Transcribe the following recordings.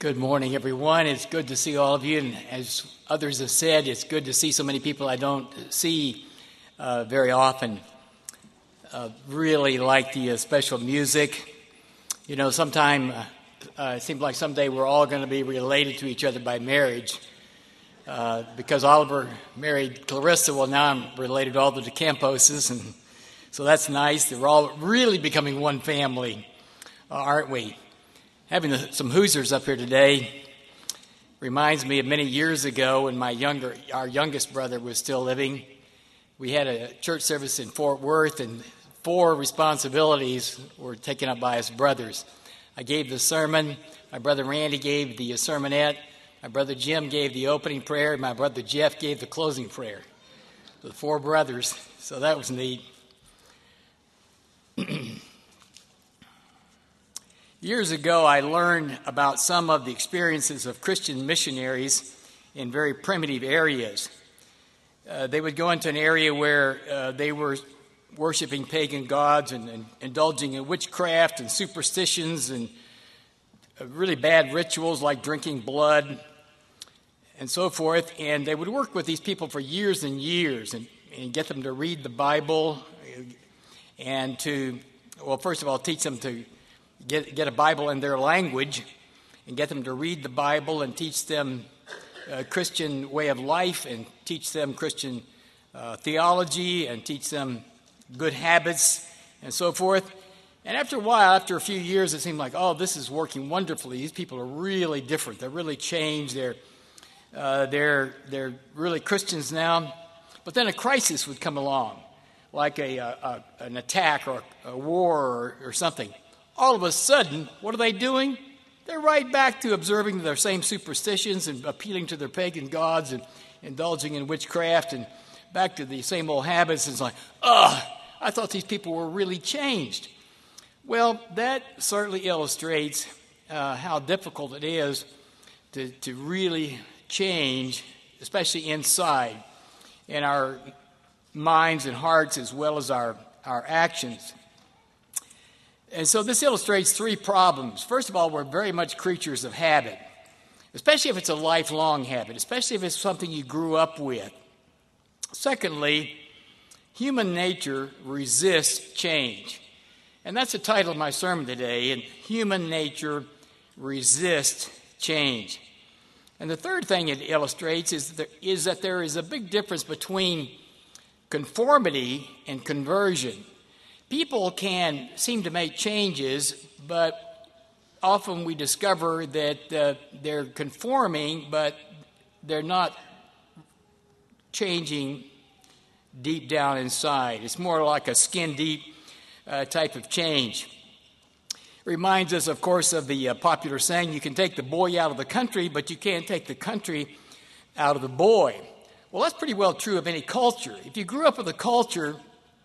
Good morning, everyone. It's good to see all of you. And as others have said, it's good to see so many people I don't see very often. Really like the special music. You know, it seems like someday we're all going to be related to each other by marriage. Because Oliver married Clarissa, well, now I'm related to all the DeCamposes, and so that's nice. We're all really becoming one family, aren't we? Having some Hoosiers up here today reminds me of many years ago when our youngest brother was still living. We had a church service in Fort Worth, and 4 responsibilities were taken up by his brothers. I gave the sermon, my brother Randy gave the sermonette, my brother Jim gave the opening prayer, and my brother Jeff gave the closing prayer. The 4 brothers, so that was neat. Years ago, I learned about some of the experiences of Christian missionaries in very primitive areas. They would go into an area where they were worshiping pagan gods and indulging in witchcraft and superstitions and really bad rituals like drinking blood and so forth. And they would work with these people for years and years and get them to read the Bible and first of all, teach them to get a Bible in their language and get them to read the Bible and teach them a Christian way of life and teach them Christian theology and teach them good habits and so forth. And after a while, after a few years, it seemed like, oh, this is working wonderfully. These people are really different. They're really changed. They're really Christians now. But then a crisis would come along, like an attack or a war or something. All of a sudden, what are they doing? They're right back to observing their same superstitions and appealing to their pagan gods and indulging in witchcraft and back to the same old habits. It's like, I thought these people were really changed. Well, that certainly illustrates how difficult it is to really change, especially inside, in our minds and hearts as well as our actions. And so this illustrates 3 problems. First of all, we're very much creatures of habit, especially if it's a lifelong habit, especially if it's something you grew up with. Secondly, human nature resists change. And that's the title of my sermon today, and human nature resists change. And the third thing it illustrates is that there is a big difference between conformity and conversion. People can seem to make changes, but often we discover that they're conforming, but they're not changing deep down inside. It's more like a skin-deep type of change. It reminds us, of course, of the popular saying, you can take the boy out of the country, but you can't take the country out of the boy. Well, that's pretty well true of any culture. If you grew up with a culture,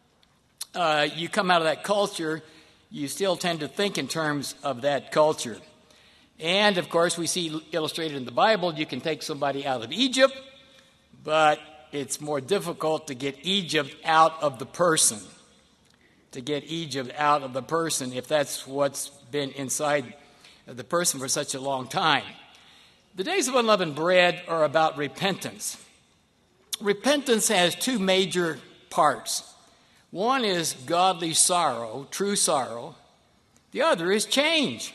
you come out of that culture, you still tend to think in terms of that culture. And, of course, we see illustrated in the Bible, you can take somebody out of Egypt, but it's more difficult to get Egypt out of the person. To get Egypt out of the person if that's what's been inside the person for such a long time. The days of unleavened bread are about repentance. Repentance has 2 major parts. One is godly sorrow, true sorrow. The other is change.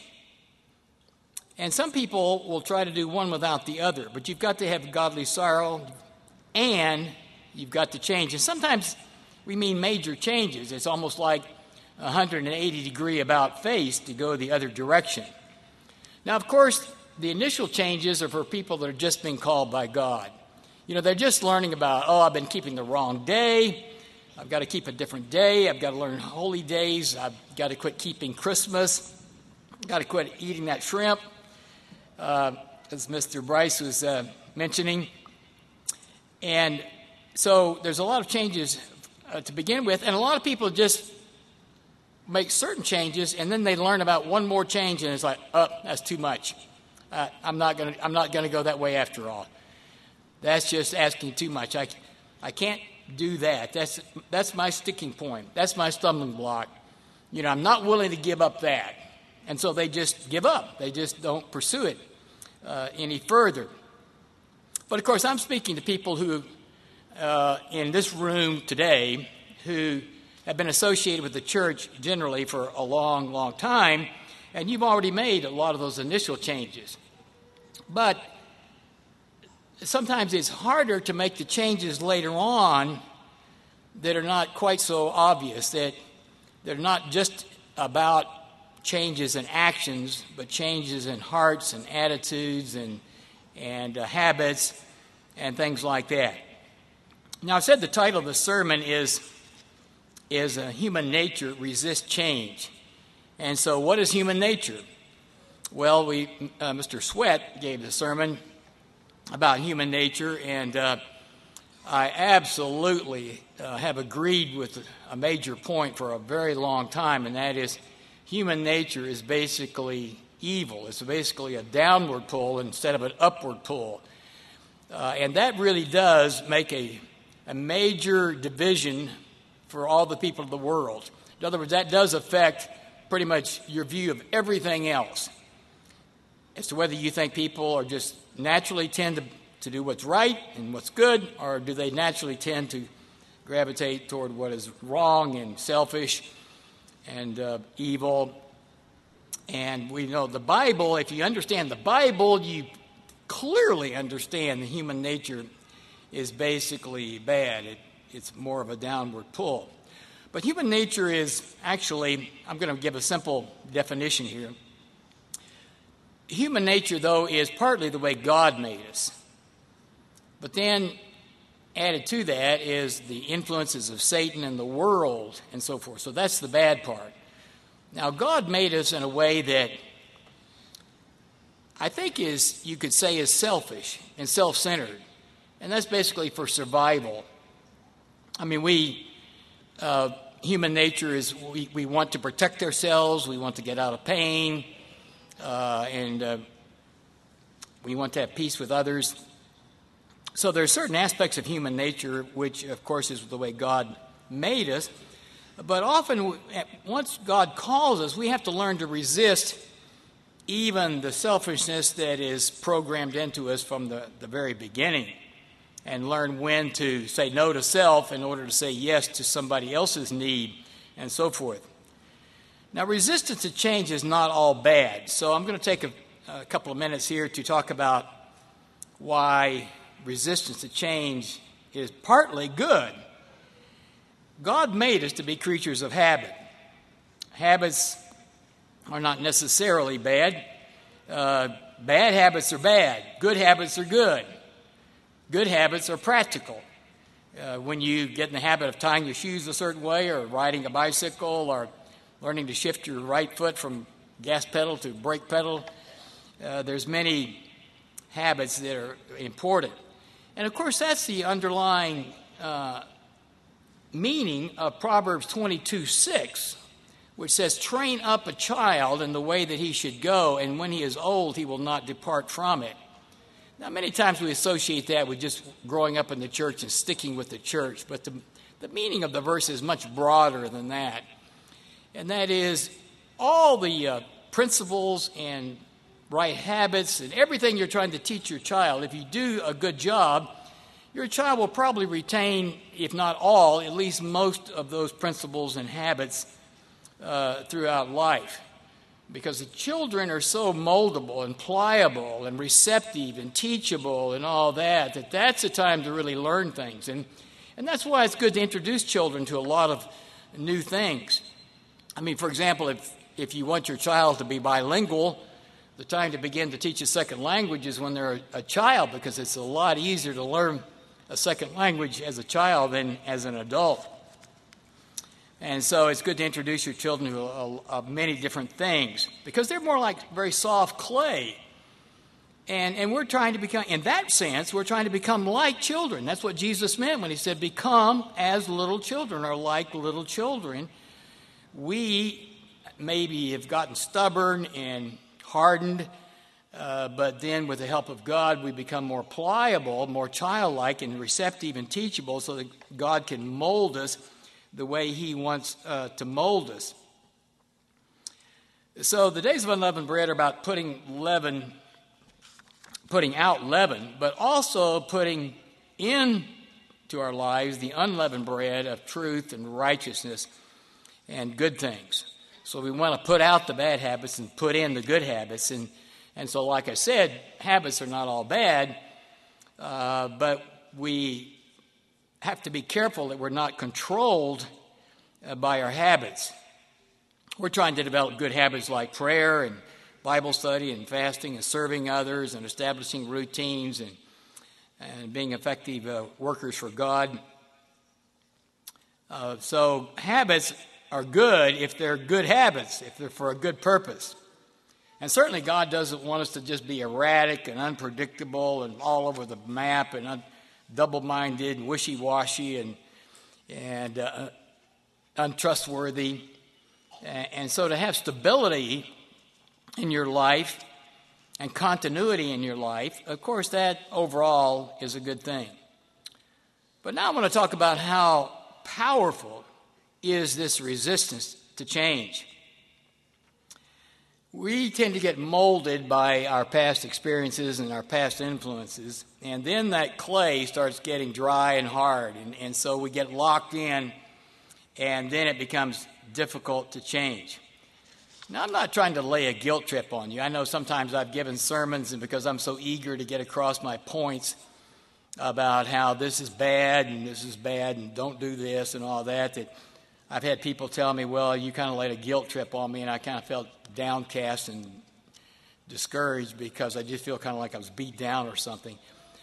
And some people will try to do one without the other, but you've got to have godly sorrow and you've got to change. And sometimes we mean major changes. It's almost like a 180-degree about face to go the other direction. Now, of course, the initial changes are for people that are just being called by God. You know, they're just learning about, I've been keeping the wrong day. I've got to keep a different day. I've got to learn holy days. I've got to quit keeping Christmas. I've got to quit eating that shrimp, as Mr. Bryce was mentioning. And so there's a lot of changes to begin with, and a lot of people just make certain changes, and then they learn about one more change, and it's like, that's too much. I'm not going to go that way after all. That's just asking too much. I can't do that. That's my sticking point. That's my stumbling block. You know, I'm not willing to give up that. And so they just give up. They just don't pursue it. any further. But of course, I'm speaking to people who, in this room today, who have been associated with the church generally for a long, long time, and you've already made a lot of those initial changes. But sometimes it's harder to make the changes later on that are not quite so obvious, that they're not just about changes in actions, but changes in hearts and attitudes and habits and things like that. Now, I said the title of the sermon is Human Nature Resists Change. And so what is human nature? Well, Mr. Sweat gave the sermon about human nature, and I absolutely have agreed with a major point for a very long time, and that is human nature is basically evil. It's basically a downward pull instead of an upward pull. And that really does make a major division for all the people of the world. In other words, that does affect pretty much your view of everything else as to whether you think people are just naturally tend to do what's right and what's good, or do they naturally tend to gravitate toward what is wrong and selfish and evil. And we know the Bible, if you understand the Bible, you clearly understand the human nature is basically bad. It's more of a downward pull. But human nature is actually, I'm going to give a simple definition here. Human nature, though, is partly the way God made us. But then added to that is the influences of Satan and the world and so forth. So that's the bad part. Now, God made us in a way that I think you could say is selfish and self-centered. And that's basically for survival. I mean, human nature is we want to protect ourselves, we want to get out of pain, and we want to have peace with others. So there are certain aspects of human nature, which, of course, is the way God made us. But often, once God calls us, we have to learn to resist even the selfishness that is programmed into us from the very beginning, and learn when to say no to self in order to say yes to somebody else's need, and so forth. Now, resistance to change is not all bad. So I'm going to take a couple of minutes here to talk about why resistance to change is partly good. God made us to be creatures of habit. Habits are not necessarily bad. Bad habits are bad. Good habits are good. Good habits are practical. When you get in the habit of tying your shoes a certain way, or riding a bicycle, or learning to shift your right foot from gas pedal to brake pedal, there's many habits that are important. And of course, that's the underlying meaning of Proverbs 22:6, which says, "Train up a child in the way that he should go, and when he is old, he will not depart from it." Now, many times we associate that with just growing up in the church and sticking with the church, but the meaning of the verse is much broader than that. And that is, all the principles and right habits and everything you're trying to teach your child, if you do a good job, your child will probably retain, if not all, at least most of those principles and habits throughout life. Because the children are so moldable and pliable and receptive and teachable and all that that's a time to really learn things. And that's why it's good to introduce children to a lot of new things. I mean, for example, if you want your child to be bilingual, the time to begin to teach a second language is when they're a child, because it's a lot easier to learn a second language as a child than as an adult. And so it's good to introduce your children to many different things, because they're more like very soft clay. And we're trying to become, in that sense, we're trying to become like children. That's what Jesus meant when he said, "Become as little children," or like little children. We maybe have gotten stubborn and hardened, but then with the help of God, we become more pliable, more childlike and receptive and teachable, so that God can mold us the way he wants to mold us. So the days of unleavened bread are about putting leaven putting out leaven, but also putting into our lives the unleavened bread of truth and righteousness and good things. So we want to put out the bad habits and put in the good habits. And so, like I said, habits are not all bad, but we have to be careful that we're not controlled by our habits. We're trying to develop good habits like prayer and Bible study and fasting and serving others and establishing routines and being effective workers for God. So habits are good if they're good habits, if they're for a good purpose. And certainly God doesn't want us to just be erratic and unpredictable and all over the map and double-minded and wishy-washy and untrustworthy. And so to have stability in your life and continuity in your life, of course, that overall is a good thing. But now I want to talk about how powerful is this resistance to change. We tend to get molded by our past experiences and our past influences, and then that clay starts getting dry and hard, and so we get locked in, and then it becomes difficult to change. Now, I'm not trying to lay a guilt trip on you. I know sometimes I've given sermons, and because I'm so eager to get across my points about how this is bad and don't do this and all that, that I've had people tell me, well, you kind of laid a guilt trip on me, and I kind of felt downcast and discouraged because I just feel kind of like I was beat down or something.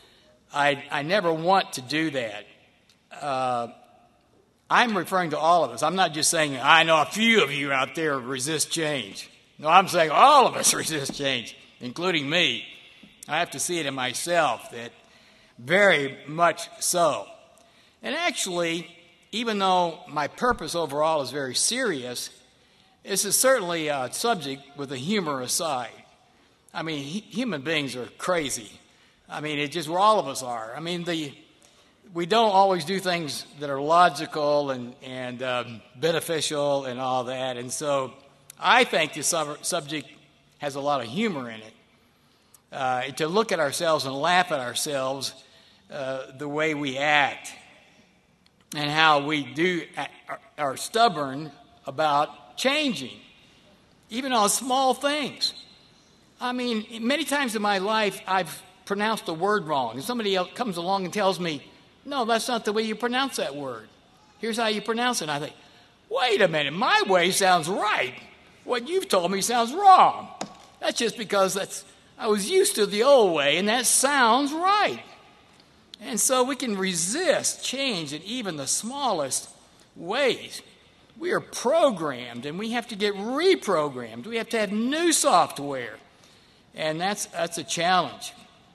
I never want to do that. I'm referring to all of us. I'm not just saying, I know a few of you out there resist change. No, I'm saying all of us resist change, including me. I have to see it in myself, that very much so. And actually, even though my purpose overall is very serious, this is certainly a subject with a humorous side. I mean, human beings are crazy. I mean, all of us are. I mean, we don't always do things that are logical and beneficial and all that. And so I think this subject has a lot of humor in it. To look at ourselves and laugh at ourselves, the way we act and how we are stubborn about changing, even on small things. I mean, many times in my life, I've pronounced a word wrong, and somebody else comes along and tells me, no, that's not the way you pronounce that word. Here's how you pronounce it. And I think, wait a minute, my way sounds right. What you've told me sounds wrong. That's just because I was used to the old way, and that sounds right. And so we can resist change in even the smallest ways. We are programmed, and we have to get reprogrammed. We have to have new software, and that's a challenge.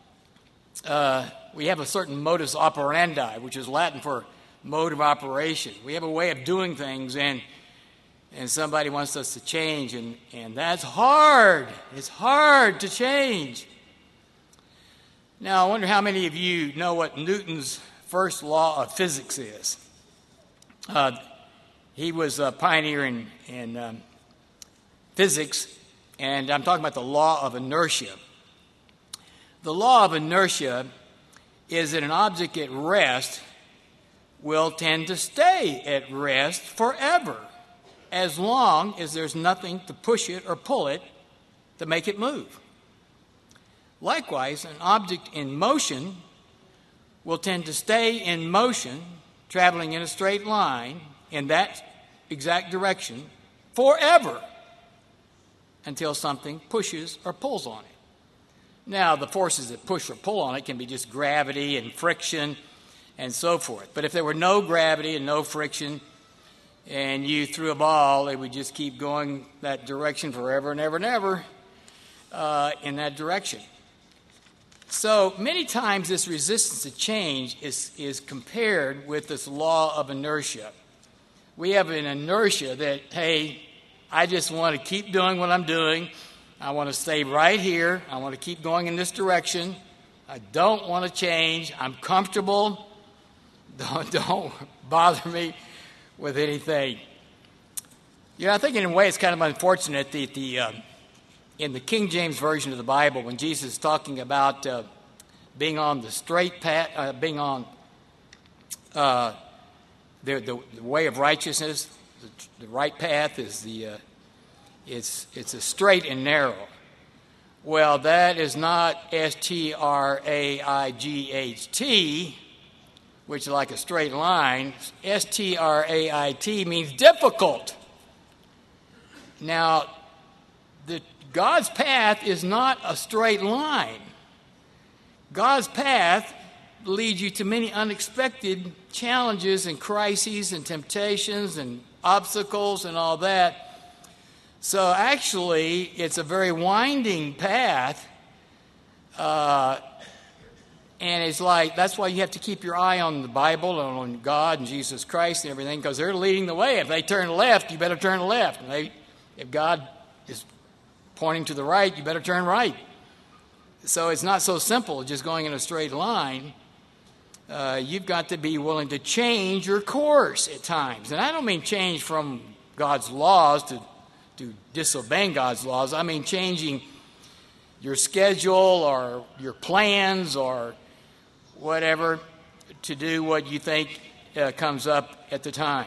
We have a certain modus operandi, which is Latin for mode of operation. We have a way of doing things, and somebody wants us to change, and that's hard. It's hard to change. Now, I wonder how many of you know what Newton's first law of physics is. He was a pioneer in physics, and I'm talking about the law of inertia. The law of inertia is that an object at rest will tend to stay at rest forever, as long as there's nothing to push it or pull it to make it move. Likewise, an object in motion will tend to stay in motion, traveling in a straight line in that exact direction forever until something pushes or pulls on it. Now, the forces that push or pull on it can be just gravity and friction and so forth. But if there were no gravity and no friction and you threw a ball, it would just keep going that direction forever and ever and ever in that direction. So many times this resistance to change is compared with this law of inertia. We have an inertia that, hey, I just want to keep doing what I'm doing. I want to stay right here. I want to keep going in this direction. I don't want to change. I'm comfortable. Don't bother me with anything. You know, I think in a way it's kind of unfortunate that in the King James Version of the Bible, when Jesus is talking about being on the straight path, being on the way of righteousness, the right path is it's a straight and narrow. Well, that is not S-T-R-A-I-G-H-T, which is like a straight line. S-T-R-A-I-T means difficult. Now, God's path is not a straight line. God's path leads you to many unexpected challenges and crises and temptations and obstacles and all that. So actually, it's a very winding path. And it's like, that's why you have to keep your eye on the Bible and on God and Jesus Christ and everything, because they're leading the way. If they turn left, you better turn left. And if God is pointing to the right, you better turn right. So it's not so simple, just going in a straight line. You've got to be willing to change your course at times. And I don't mean change from God's laws to disobeying God's laws. I mean changing your schedule or your plans or whatever to do what you think comes up at the time.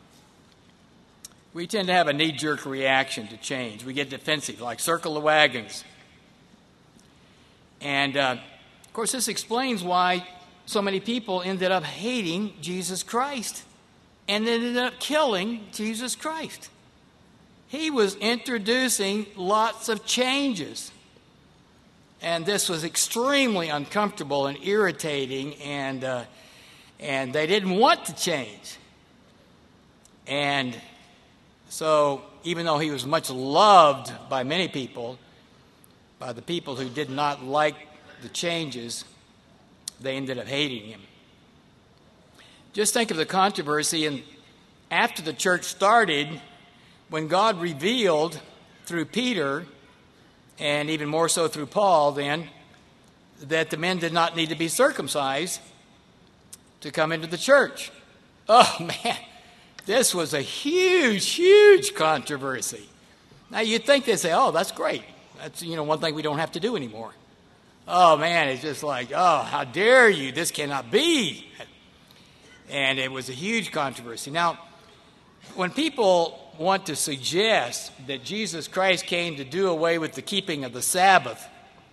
We tend to have a knee-jerk reaction to change. We get defensive, like circle the wagons. And, of course, this explains why so many people ended up hating Jesus Christ and ended up killing Jesus Christ. He was introducing lots of changes. And this was extremely uncomfortable and irritating, and they didn't want to change. And so, even though he was much loved by many people, by the people who did not like the changes, they ended up hating him. Just think of the controversy, and after the church started, when God revealed through Peter, and even more so through Paul then, that the men did not need to be circumcised to come into the church. Oh, man, this was a huge, huge controversy. Now, you'd think they'd say, oh, that's great. That's, one thing we don't have to do anymore. Oh, man, it's just like, oh, how dare you? This cannot be. And it was a huge controversy. Now, when people want to suggest that Jesus Christ came to do away with the keeping of the Sabbath,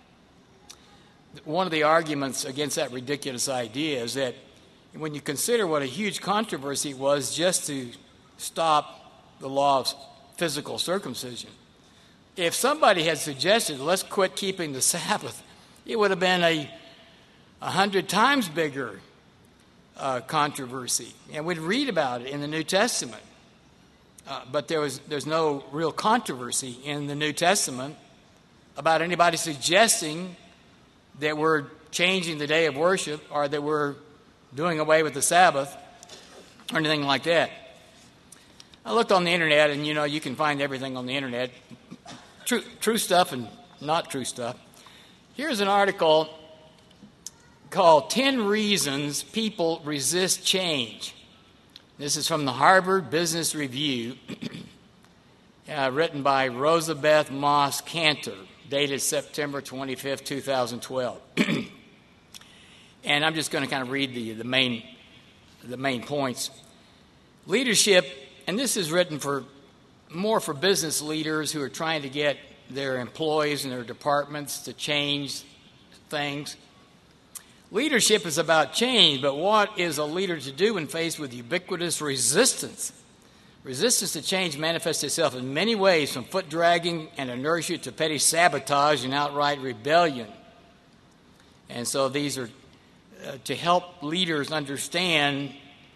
one of the arguments against that ridiculous idea is that when you consider what a huge controversy it was just to stop the law of physical circumcision, if somebody had suggested, let's quit keeping the Sabbath, it would have been 100 times bigger controversy. And we'd read about it in the New Testament. But there's no real controversy in the New Testament about anybody suggesting that we're changing the day of worship or that we're doing away with the Sabbath or anything like that. I looked on the internet, and you can find everything on the internet, true stuff and not true stuff. Here's an article called 10 Reasons People Resist Change. This is from the Harvard Business Review, written by Rosabeth Moss Cantor, dated September 25th, 2012. And I'm just going to kind of read the main points. Leadership, and this is written more for business leaders who are trying to get their employees and their departments to change things. Leadership is about change, but what is a leader to do when faced with ubiquitous resistance? Resistance to change manifests itself in many ways, from foot dragging and inertia to petty sabotage and outright rebellion. And so these are to help leaders understand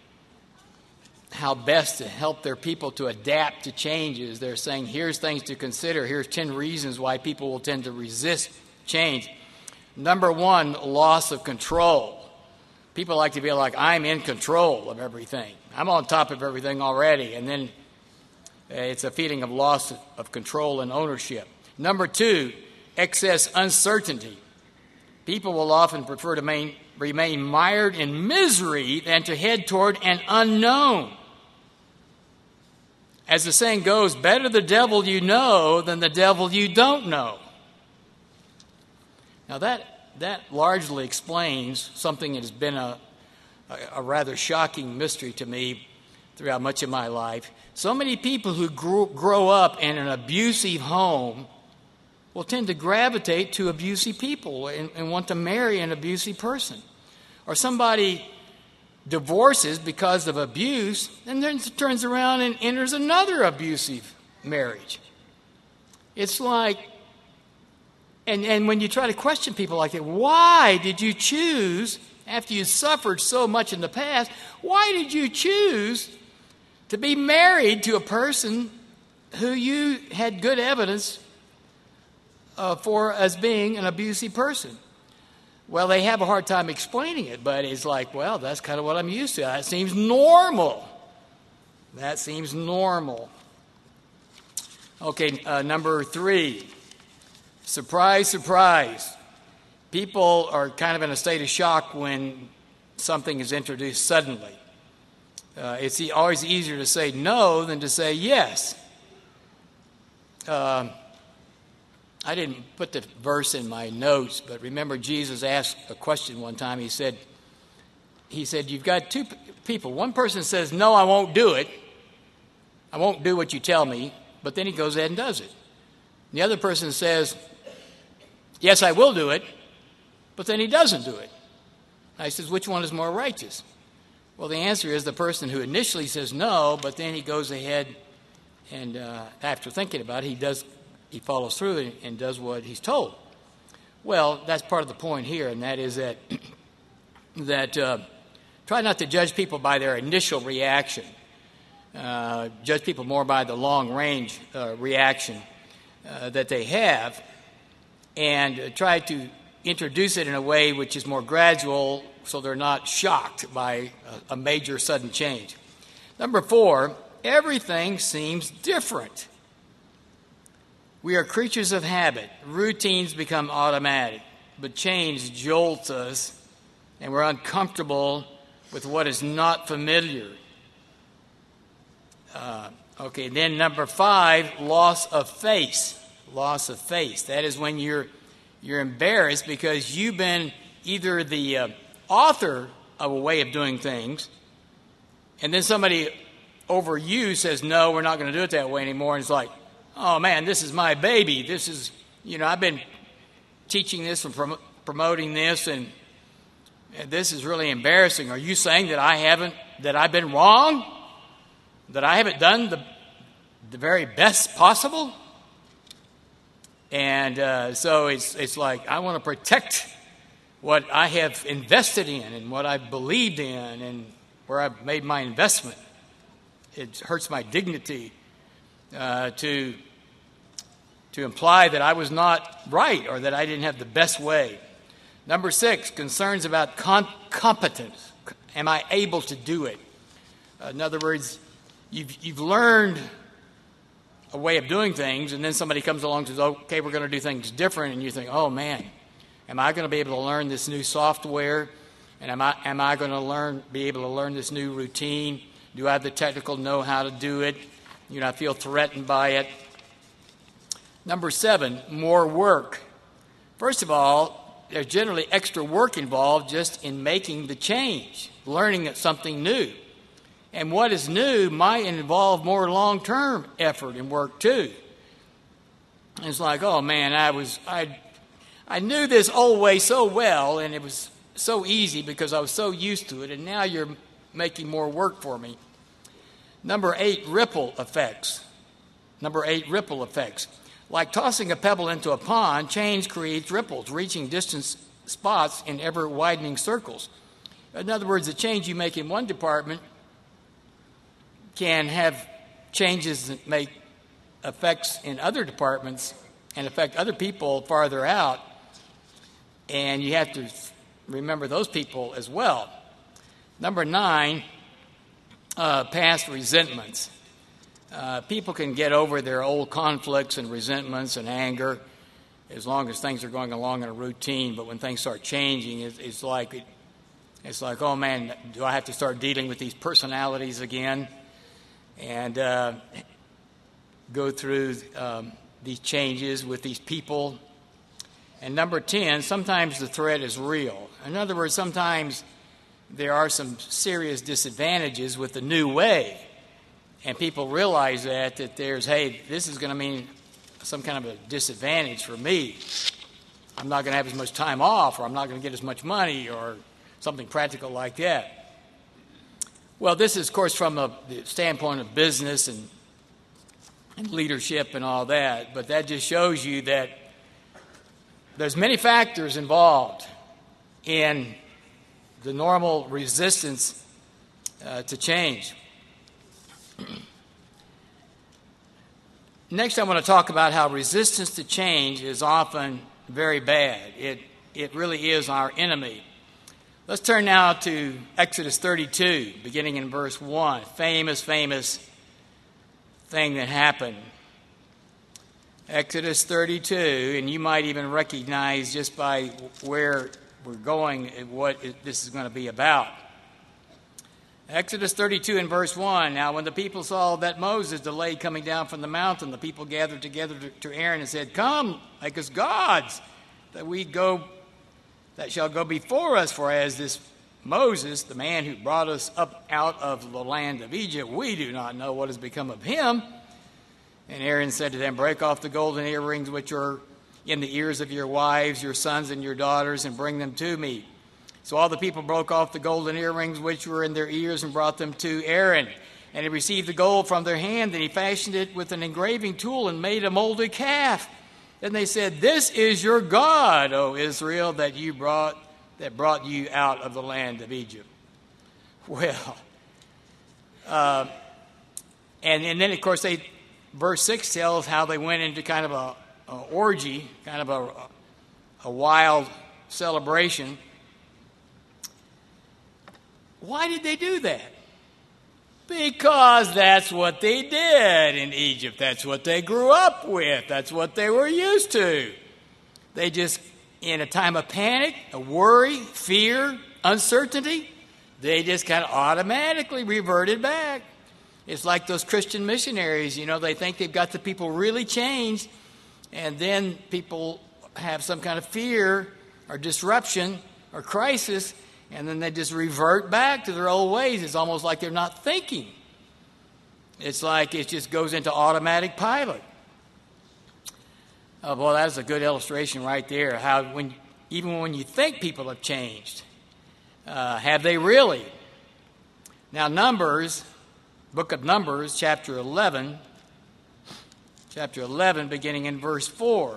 how best to help their people to adapt to changes. They're saying, here's things to consider. Here's 10 reasons why people will tend to resist change. Number one, loss of control. People like to be like, I'm in control of everything. I'm on top of everything already. And then it's a feeling of loss of control and ownership. Number two, excess uncertainty. People will often prefer to remain mired in misery than to head toward an unknown. As the saying goes, better the devil you know than the devil you don't know. Now that largely explains something that has been a rather shocking mystery to me throughout much of my life. So many people who grow up in an abusive home will tend to gravitate to abusive people and want to marry an abusive person. Or somebody divorces because of abuse and then turns around and enters another abusive marriage. It's like, and when you try to question people like that, why did you choose, after you suffered so much in the past, why did you choose to be married to a person who you had good evidence for as being an abusive person? Well, they have a hard time explaining it, but it's like, well, that's kind of what I'm used to. That seems normal. That seems normal. Okay, number 3. Surprise, surprise. People are kind of in a state of shock when something is introduced suddenly. It's always easier to say no than to say yes. I didn't put the verse in my notes, but remember Jesus asked a question one time. He said, you've got two people. One person says, no, I won't do it. I won't do what you tell me. But then he goes ahead and does it. The other person says, yes, I will do it. But then he doesn't do it. I says, which one is more righteous? Well, the answer is the person who initially says no, but then he goes ahead and after thinking about it, he follows through and does what he's told. Well, that's part of the point here, and that is that try not to judge people by their initial reaction. Judge people more by the long-range reaction that they have, and try to introduce it in a way which is more gradual so they're not shocked by a major sudden change. Number 4, everything seems different. We are creatures of habit. Routines become automatic, but change jolts us, and we're uncomfortable with what is not familiar. Okay, then number 5, loss of face. Loss of face. That is when you're embarrassed because you've been either the author of a way of doing things, and then somebody over you says, no, we're not going to do it that way anymore, and it's like, oh man, this is my baby. This is, I've been teaching this and promoting this, and this is really embarrassing. Are you saying that I've been wrong? That I haven't done the very best possible? And so it's like, I want to protect what I have invested in and what I've believed in and where I've made my investment. It hurts my dignity to imply that I was not right or that I didn't have the best way. Number 6, concerns about competence. Am I able to do it? In other words, you've learned a way of doing things, and then somebody comes along and says, okay, we're going to do things different, and you think, oh man, am I going to be able to learn this new software? And am I going to be able to learn this new routine? Do I have the technical know-how to do it? I feel threatened by it. Number 7, more work. First of all, there's generally extra work involved just in making the change, learning something new. And what is new might involve more long-term effort and work too. And it's like, oh man, I knew this old way so well, and it was so easy because I was so used to it, and now you're making more work for me. Number 8, ripple effects. Like tossing a pebble into a pond, change creates ripples, reaching distant spots in ever-widening circles. In other words, the change you make in one department can have changes that make effects in other departments and affect other people farther out, and you have to remember those people as well. Number 9, past resentments. People can get over their old conflicts and resentments and anger as long as things are going along in a routine, but when things start changing, it's like, oh man, do I have to start dealing with these personalities again? And go through these changes with these people. And number 10, sometimes the threat is real. In other words, sometimes there are some serious disadvantages with the new way. And people realize that there's, hey, this is going to mean some kind of a disadvantage for me. I'm not going to have as much time off, or I'm not going to get as much money, or something practical like that. Well, this is, of course, from the standpoint of business and leadership and all that, but that just shows you that there's many factors involved in the normal resistance to change. Next, I want to talk about how resistance to change is often very bad. It really is our enemy. Let's turn now to Exodus 32, beginning in verse 1. Famous thing that happened. Exodus 32, and you might even recognize just by where we're going what this is going to be about. Exodus 32 and verse 1. Now when the people saw that Moses delayed coming down from the mountain, the people gathered together to Aaron and said, "Come, make us gods, that shall go before us. For as this Moses, the man who brought us up out of the land of Egypt, we do not know what has become of him." And Aaron said to them, "Break off the golden earrings which are in the ears of your wives, your sons, and your daughters, and bring them to me." So all the people broke off the golden earrings which were in their ears and brought them to Aaron. And he received the gold from their hand, and he fashioned it with an engraving tool and made a molded calf. Then they said, "This is your God, O Israel, that brought you out of the land of Egypt." Well, and then of course verse 6 tells how they went into kind of a orgy, kind of a wild celebration. Why did they do that? Because that's what they did in Egypt. That's what they grew up with. That's what they were used to. They just, in a time of panic, a worry, fear, uncertainty, they just kind of automatically reverted back. It's like those Christian missionaries, they think they've got the people really changed, and then people have some kind of fear or disruption or crisis, and then they just revert back to their old ways. It's almost like they're not thinking. It's like it just goes into automatic pilot. Oh, boy, that's a good illustration right there. How even when you think people have changed, have they really? Now, book of Numbers, chapter 11, beginning in verse 4.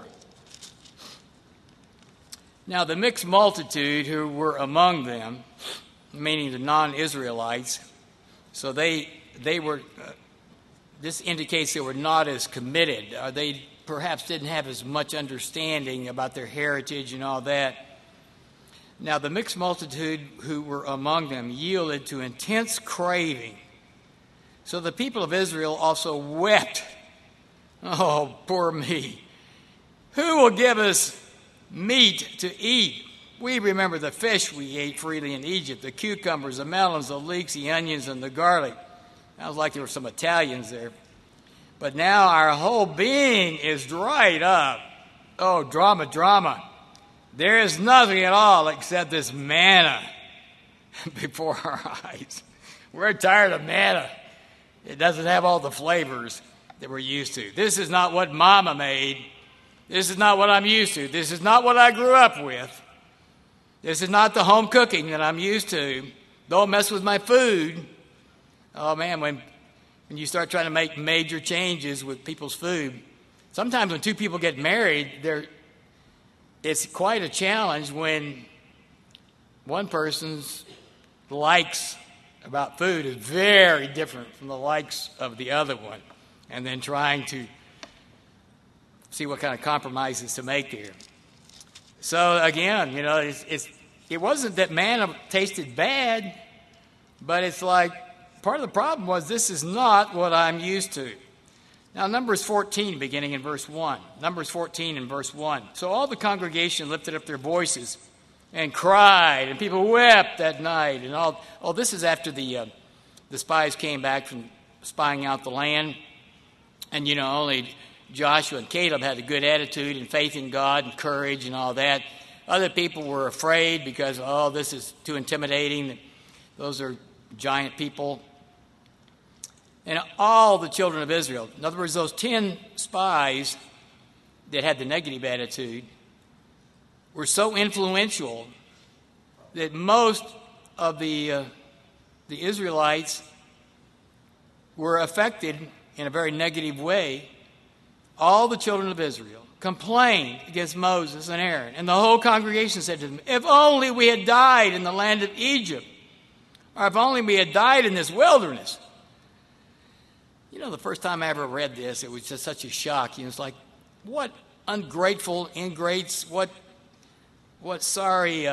Now the mixed multitude who were among them, meaning the non-Israelites, so they were, this indicates they were not as committed. They perhaps didn't have as much understanding about their heritage and all that. Now the mixed multitude who were among them yielded to intense craving. So the people of Israel also wept. "Oh, poor me. Who will give us meat to eat? We remember the fish we ate freely in Egypt, the cucumbers, the melons, the leeks, the onions, and the garlic." Sounds like there were some Italians there. "But now our whole being is dried up." Oh, drama. There is nothing at all except this manna before our eyes. We're tired of manna. It doesn't have all the flavors that we're used to. This is not what Mama made. This is not what I'm used to. This is not what I grew up with. This is not the home cooking that I'm used to. Don't mess with my food. Oh, man, when you start trying to make major changes with people's food, sometimes when two people get married, it's quite a challenge when one person's likes about food is very different from the likes of the other one, and then trying to see what kind of compromises to make there. So again, it wasn't that manna tasted bad, but it's like part of the problem was this is not what I'm used to. Now Numbers 14, beginning in verse 1. Numbers 14 and verse 1. So all the congregation lifted up their voices and cried, and people wept that night. And this is after the spies came back from spying out the land. And, only Joshua and Caleb had a good attitude and faith in God and courage and all that. Other people were afraid because, this is too intimidating. Those are giant people. And all the children of Israel, in other words, those 10 spies that had the negative attitude, were so influential that most of the Israelites were affected in a very negative way. All the children of Israel complained against Moses and Aaron. And the whole congregation said to them, if only we had died in the land of Egypt, or if only we had died in this wilderness. The first time I ever read this, it was just such a shock. It's like, what ungrateful ingrates, what sorry,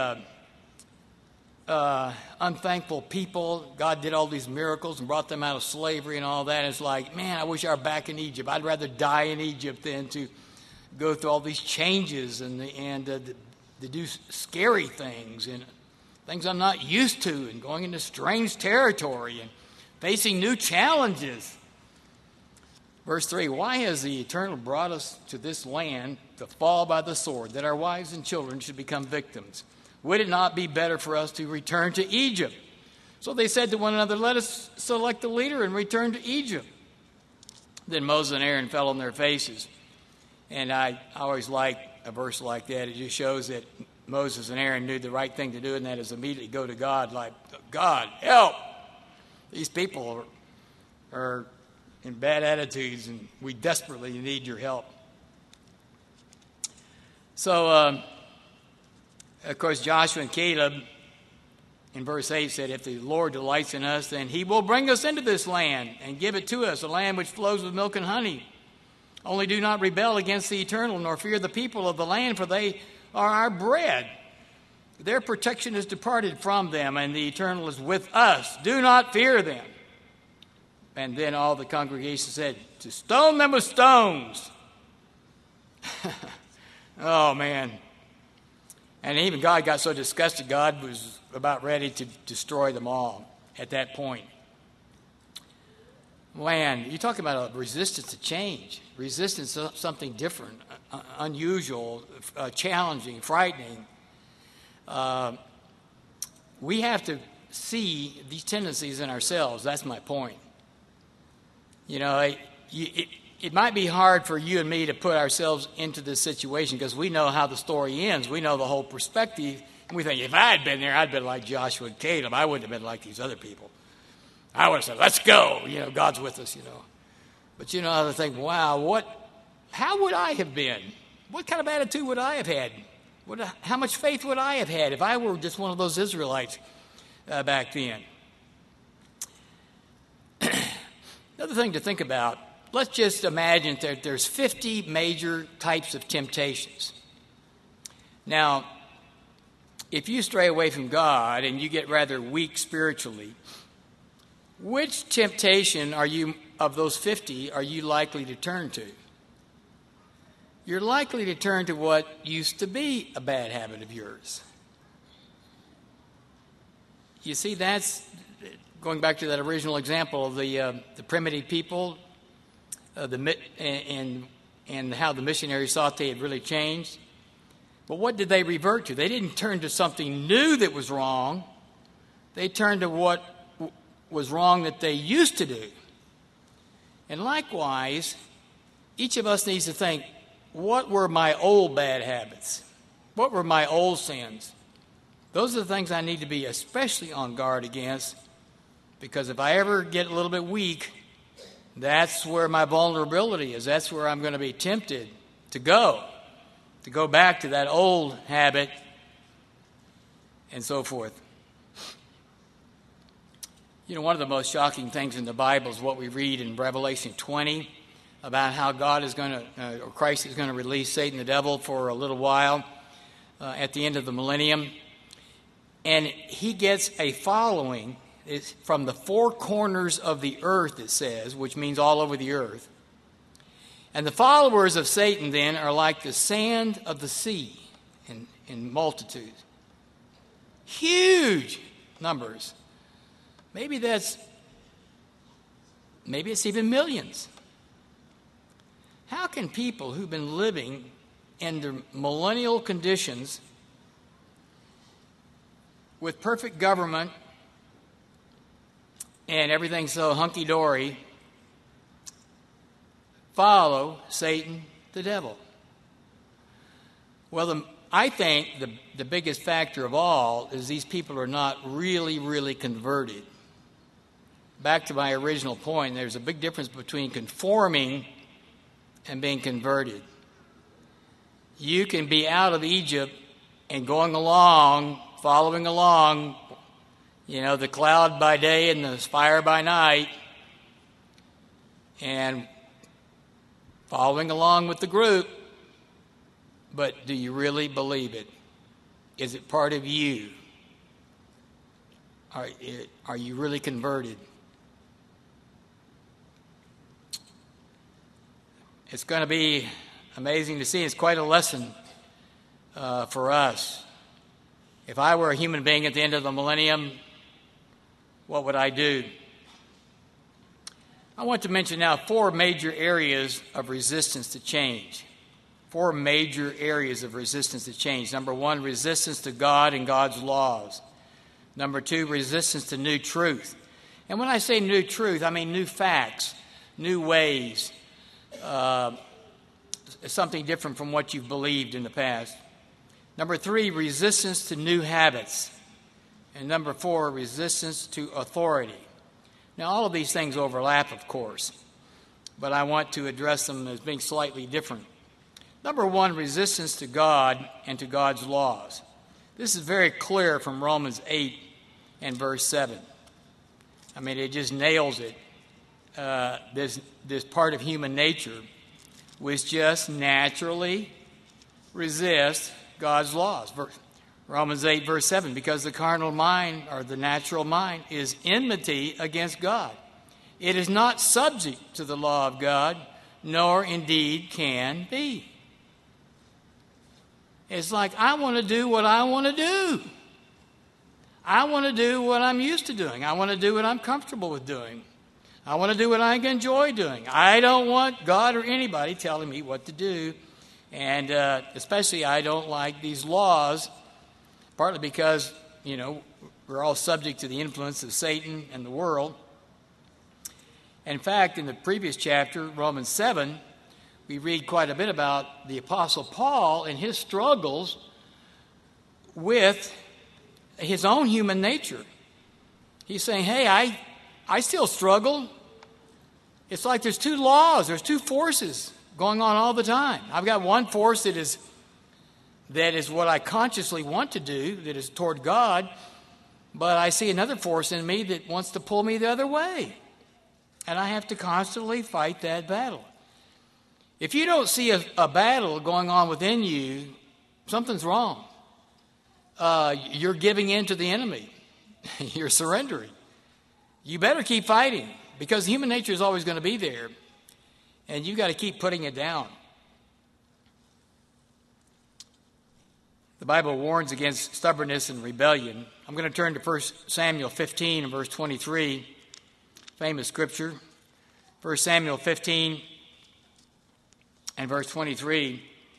unthankful people. God did all these miracles and brought them out of slavery and all that. It's like, man, I wish I were back in Egypt. I'd rather die in Egypt than to go through all these changes and to do scary things and things I'm not used to, and going into strange territory and facing new challenges. Verse 3, why has the Eternal brought us to this land to fall by the sword, that our wives and children should become victims? Would it not be better for us to return to Egypt? So they said to one another, let us select a leader and return to Egypt. Then Moses and Aaron fell on their faces. And I always like a verse like that. It just shows that Moses and Aaron knew the right thing to do, and that is immediately go to God like, God, help! These people are in bad attitudes, and we desperately need your help. So, of course, Joshua and Caleb in verse 8 said, if the Lord delights in us, then he will bring us into this land and give it to us, a land which flows with milk and honey. Only do not rebel against the Eternal, nor fear the people of the land, for they are our bread. Their protection is departed from them, and the Eternal is with us. Do not fear them. And then all the congregation said, to stone them with stones. Oh, man. And even God got so disgusted, God was about ready to destroy them all at that point. Man, you talk about a resistance to change. Resistance to something different, unusual, challenging, frightening. We have to see these tendencies in ourselves. That's my point. It might be hard for you and me to put ourselves into this situation because we know how the story ends. We know the whole perspective. And we think, if I had been there, I'd been like Joshua and Caleb. I wouldn't have been like these other people. I would have said, let's go. God's with us, But I think, wow, how would I have been? What kind of attitude would I have had? How much faith would I have had if I were just one of those Israelites back then? Another thing to think about, let's just imagine that there's 50 major types of temptations. Now, if you stray away from God and you get rather weak spiritually, which temptation of those 50 are you likely to turn to? You're likely to turn to what used to be a bad habit of yours. You see, that's going back to that original example of the primitive people, and how the missionaries thought they had really changed. But what did they revert to? They didn't turn to something new that was wrong. They turned to what was wrong that they used to do. And likewise, each of us needs to think, what were my old bad habits? What were my old sins? Those are the things I need to be especially on guard against, because if I ever get a little bit weak, that's where my vulnerability is. That's where I'm going to be tempted to go back to that old habit and so forth. One of the most shocking things in the Bible is what we read in Revelation 20 about how God is going to, or Christ is going to release Satan the devil for a little while at the end of the millennium. And he gets a following. It's from the four corners of the earth, it says, which means all over the earth. And the followers of Satan then are like the sand of the sea in multitudes. Huge numbers. Maybe it's even millions. How can people who've been living under millennial conditions with perfect government and everything so hunky-dory follow Satan, the devil? Well, I think the biggest factor of all is these people are not really, really converted. Back to my original point, there's a big difference between conforming and being converted. You can be out of Egypt and going along, following along, the cloud by day and the fire by night, and following along with the group, but do you believe it? Is it part of you? Are you really converted? It's going to be amazing to see. It's quite a lesson for us. If I were a human being at the end of the millennium, what would I do? I want to mention now 4 major areas of resistance to change. 4 major areas of resistance to change. Number 1, resistance to God and God's laws. Number 2, resistance to new truth. And when I say new truth, I mean new facts, new ways, something different from what you've believed in the past. Number 3, resistance to new habits. And number 4, resistance to authority. Now, all of these things overlap, of course, but I want to address them as being slightly different. Number 1, resistance to God and to God's laws. This is very clear from Romans 8 and verse 7. I mean, it just nails it. This part of human nature which just naturally resist God's laws. Romans 8, verse 7, because the carnal mind, or the natural mind, is enmity against God. It is not subject to the law of God, nor indeed can be. It's like, I want to do what I want to do. I want to do what I'm used to doing. I want to do what I'm comfortable with doing. I want to do what I enjoy doing. I don't want God or anybody telling me what to do. And especially I don't like these laws, partly because, we're all subject to the influence of Satan and the world. In fact, in the previous chapter, Romans 7, we read quite a bit about the Apostle Paul and his struggles with his own human nature. He's saying, hey, I still struggle. It's like there's 2 laws, there's 2 forces going on all the time. I've got one force that is what I consciously want to do, that is toward God, but I see another force in me that wants to pull me the other way. And I have to constantly fight that battle. If you don't see a battle going on within you, something's wrong. You're giving in to the enemy. You're surrendering. You better keep fighting, because human nature is always going to be there, and you've got to keep putting it down. The Bible warns against stubbornness and rebellion. I'm going to turn to 1 Samuel 15 and verse 23, famous scripture. 1 Samuel 15 and verse 23.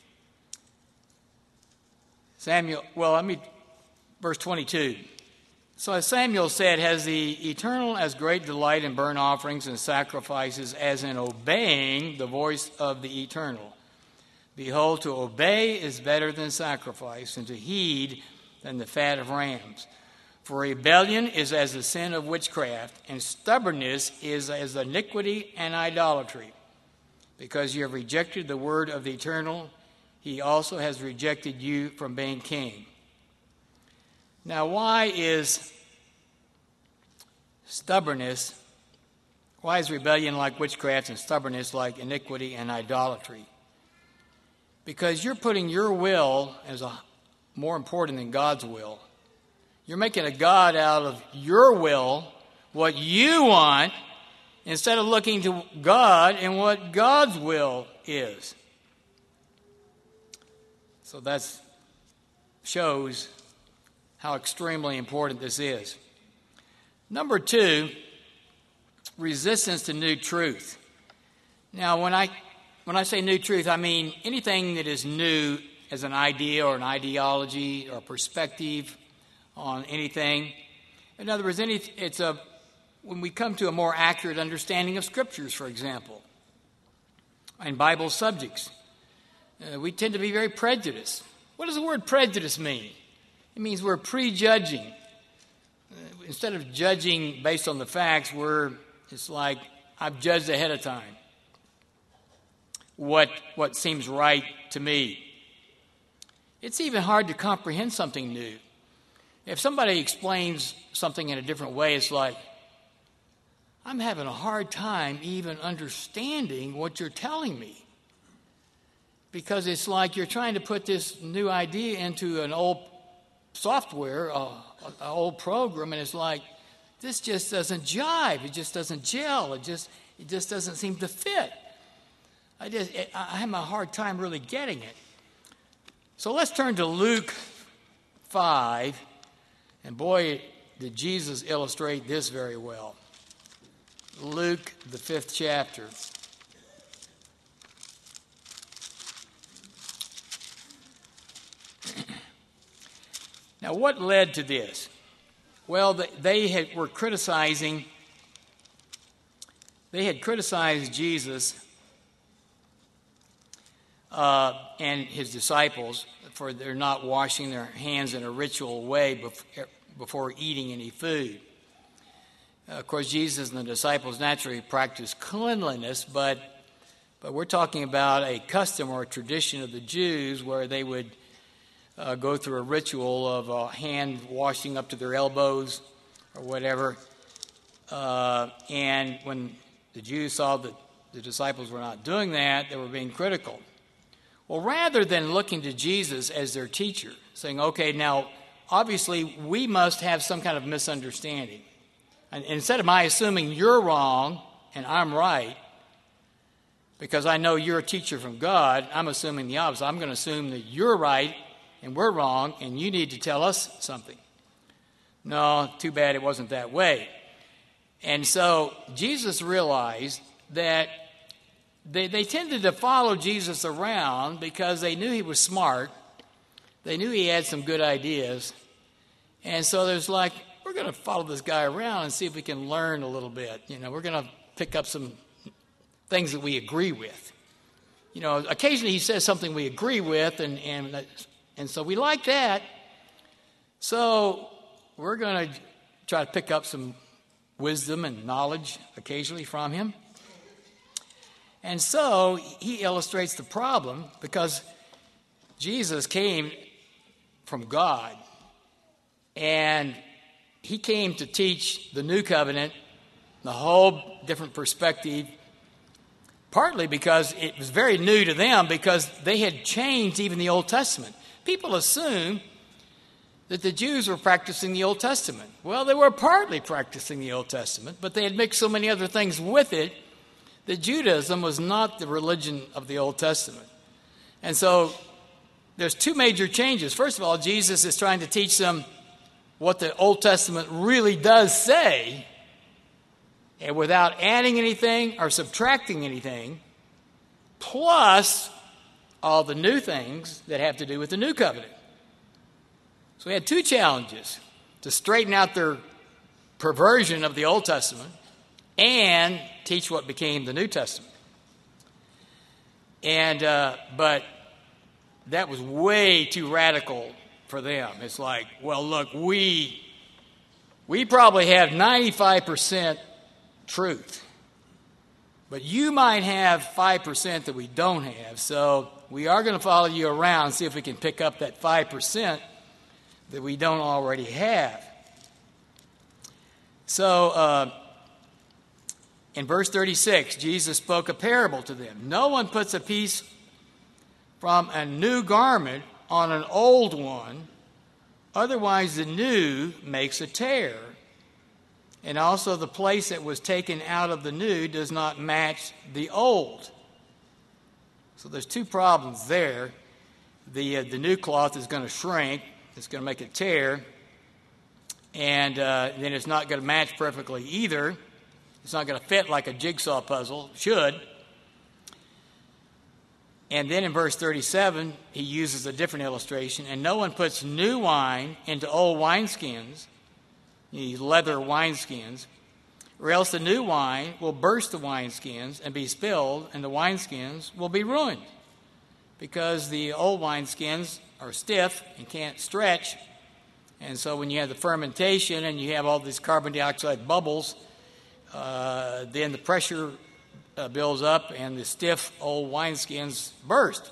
Verse 22. So as Samuel said, has the Eternal as great delight in burnt offerings and sacrifices as in obeying the voice of the Eternal? Behold, to obey is better than sacrifice, and to heed than the fat of rams. For rebellion is as the sin of witchcraft, and stubbornness is as iniquity and idolatry. Because you have rejected the word of the Eternal, he also has rejected you from being king. Now, why is rebellion like witchcraft and stubbornness like iniquity and idolatry? Because you're putting your will as more important than God's will. You're making a God out of your will, what you want, instead of looking to God and what God's will is. So that shows how extremely important this is. Number 2, resistance to new truth. Now, when I when I say new truth, I mean anything that is new as an idea or an ideology or perspective on anything. In other words, when we come to a more accurate understanding of Scriptures, for example, and Bible subjects, we tend to be very prejudiced. What does the word prejudice mean? It means we're prejudging. Instead of judging based on the facts, it's like I've judged ahead of time what seems right to me. It's even hard to comprehend something new. If somebody explains something in a different way, it's like, I'm having a hard time even understanding what you're telling me. Because it's like you're trying to put this new idea into an old software, an old program, and it's like, this just doesn't jive. It just doesn't gel. It just doesn't seem to fit. I have a hard time really getting it. So let's turn to Luke 5, and boy, did Jesus illustrate this very well. Luke, the 5th chapter. Now, what led to this? Well, they had criticized Jesus and his disciples for their not washing their hands in a ritual way before eating any food. Of course, Jesus and the disciples naturally practiced cleanliness, but we're talking about a custom or a tradition of the Jews where they would go through a ritual of hand washing up to their elbows or whatever. And when the Jews saw that the disciples were not doing that, they were being critical. Well, rather than looking to Jesus as their teacher, saying, okay, now, obviously, we must have some kind of misunderstanding. And instead of my assuming you're wrong and I'm right, because I know you're a teacher from God, I'm assuming the opposite. I'm going to assume that you're right and we're wrong, and you need to tell us something. No, too bad it wasn't that way. And so Jesus realized that they tended to follow Jesus around because they knew he was smart. They knew he had some good ideas. And so there's like, we're going to follow this guy around and see if we can learn a little bit. We're going to pick up some things that we agree with. Occasionally he says something we agree with, and so we like that. So we're going to try to pick up some wisdom and knowledge occasionally from him. And so he illustrates the problem because Jesus came from God, and he came to teach the new covenant, the whole different perspective, partly because it was very new to them because they had changed even the Old Testament. People assume that the Jews were practicing the Old Testament. Well, they were partly practicing the Old Testament, but they had mixed so many other things with it that Judaism was not the religion of the Old Testament. And so there's two major changes. First of all, Jesus is trying to teach them what the Old Testament really does say, and without adding anything or subtracting anything, plus all the new things that have to do with the new covenant. So we had two challenges: to straighten out their perversion of the Old Testament and teach what became the New Testament. And but that was way too radical for them. It's like, well, look, we probably have 95% truth, but you might have 5% that we don't have. So we are going to follow you around and see if we can pick up that 5% that we don't already have. So in verse 36, Jesus spoke a parable to them. No one puts a piece from a new garment on an old one, otherwise the new makes a tear. And also the place that was taken out of the new does not match the old. So there's two problems there. The new cloth is going to shrink. It's going to make a tear. And then it's not going to match perfectly either. It's not going to fit like a jigsaw puzzle. It should. And then in verse 37, he uses a different illustration. And no one puts new wine into old wineskins, these leather wineskins, or else the new wine will burst the wineskins and be spilled, and the wineskins will be ruined, because the old wineskins are stiff and can't stretch. And so when you have the fermentation and you have all these carbon dioxide bubbles, then the pressure builds up and the stiff old wineskins burst.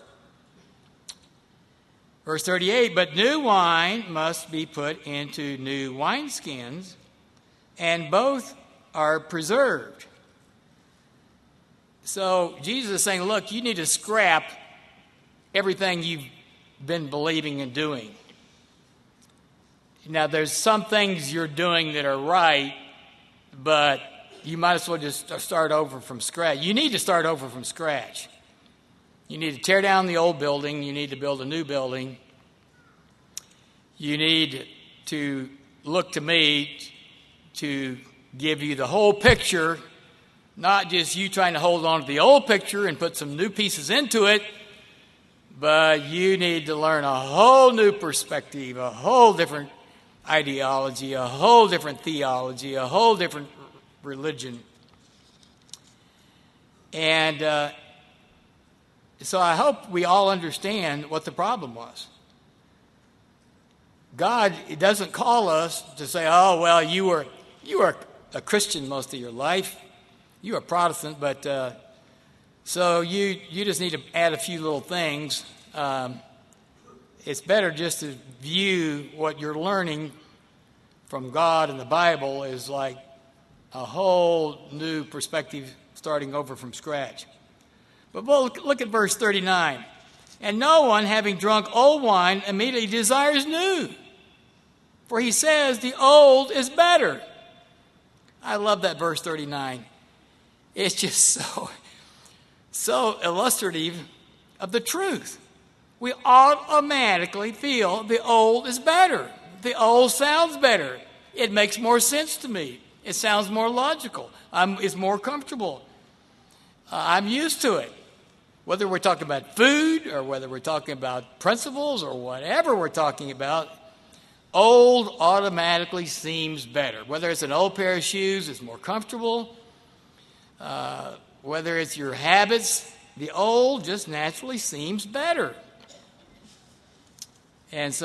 Verse 38, but new wine must be put into new wineskins, and both are preserved. So Jesus is saying, look, you need to scrap everything you've been believing and doing. Now, there's some things you're doing that are right, but you might as well just start over from scratch. You need to start over from scratch. You need to tear down the old building. You need to build a new building. You need to look to me to give you the whole picture, not just you trying to hold on to the old picture and put some new pieces into it, but you need to learn a whole new perspective, a whole different ideology, a whole different theology, a whole different religion. And so I hope we all understand what the problem was. God doesn't call us to say, oh, well, you were a Christian most of your life. You are Protestant, but so you just need to add a few little things. It's better just to view what you're learning from God and the Bible is like a whole new perspective, starting over from scratch. But look at verse 39. And no one, having drunk old wine, immediately desires new, for he says the old is better. I love that verse 39. It's just so illustrative of the truth. We automatically feel the old is better. The old sounds better. It makes more sense to me. It sounds more logical. It's more comfortable. I'm used to it. Whether we're talking about food or whether we're talking about principles or whatever we're talking about, old automatically seems better. Whether it's an old pair of shoes, it's more comfortable. Whether it's your habits, the old just naturally seems better. And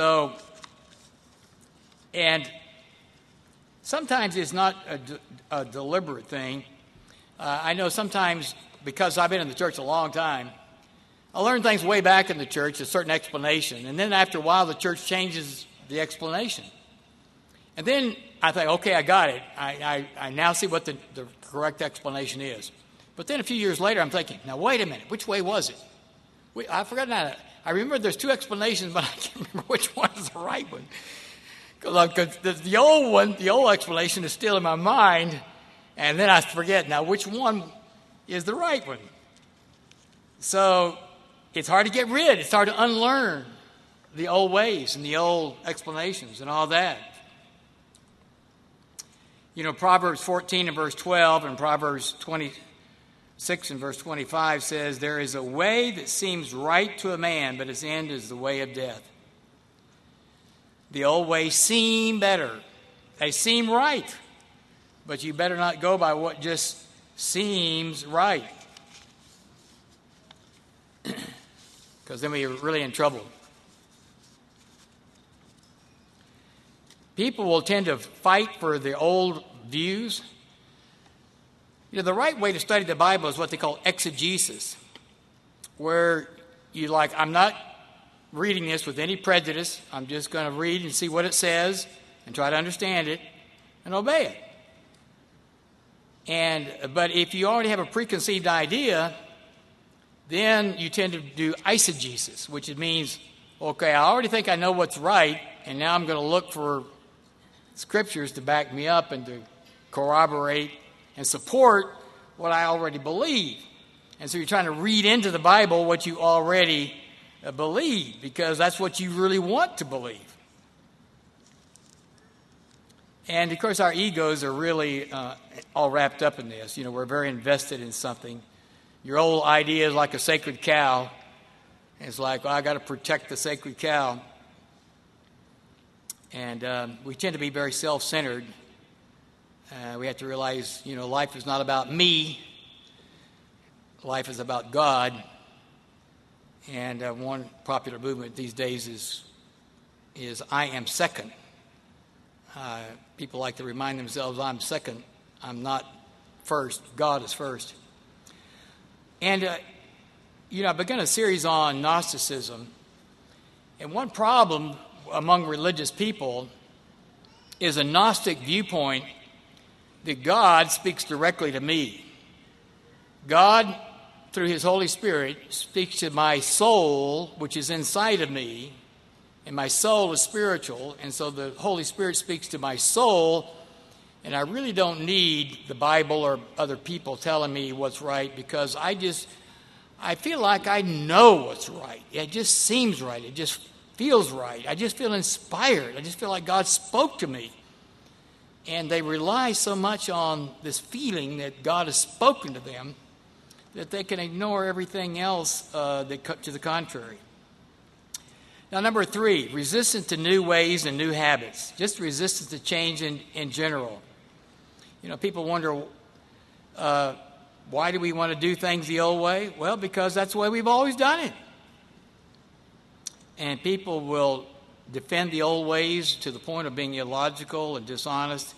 sometimes it's not a deliberate thing. I know sometimes, because I've been in the church a long time, I learned things way back in the church, a certain explanation. And then after a while, the church changes the explanation. And then I think, okay, I got it. I now see what the correct explanation is. But then a few years later, I'm thinking, now wait a minute, which way was it? I forgot that. I remember there's two explanations, but I can't remember which one is the right one. Because the old one, the old explanation is still in my mind, and then I forget now which one is the right one. So it's hard to get rid. It's hard to unlearn the old ways and the old explanations and all that. You know, Proverbs 14 and verse 12 and Proverbs 26 and verse 25 says, there is a way that seems right to a man, but its end is the way of death. The old ways seem better. They seem right. But you better not go by what just seems right. Because then we're really in trouble. People will tend to fight for the old views. You know, the right way to study the Bible is what they call exegesis, where you I'm not reading this with any prejudice. I'm just going to read and see what it says and try to understand it and obey it. But if you already have a preconceived idea, then you tend to do eisegesis, which means, okay, I already think I know what's right, and now I'm going to look for scriptures to back me up and to corroborate and support what I already believe. And so you're trying to read into the Bible what you already believe, because that's what you really want to believe. And of course our egos are really all wrapped up in this. You know, we're very invested in something. Your old idea is like a sacred cow, And it's like, well, I got to protect the sacred cow. And we tend to be very self-centered. We have to realize, life is not about me. Life is about God. And one popular movement these days is I am second. People like to remind themselves, I'm second. I'm not first. God is first. And, I began a series on Gnosticism. And one problem among religious people is a Gnostic viewpoint that God speaks directly to me. God, through his Holy Spirit, speaks to my soul, which is inside of me, and my soul is spiritual, and so the Holy Spirit speaks to my soul, and I really don't need the Bible or other people telling me what's right, because I feel like I know what's right. It just seems right. It just feels right. I just feel inspired. I just feel like God spoke to me. And they rely so much on this feeling that God has spoken to them that they can ignore everything else to the contrary. Now, number 3, resistance to new ways and new habits. Just resistance to change in general. People wonder, why do we want to do things the old way? Well, because that's the way we've always done it. And people will defend the old ways to the point of being illogical and dishonest.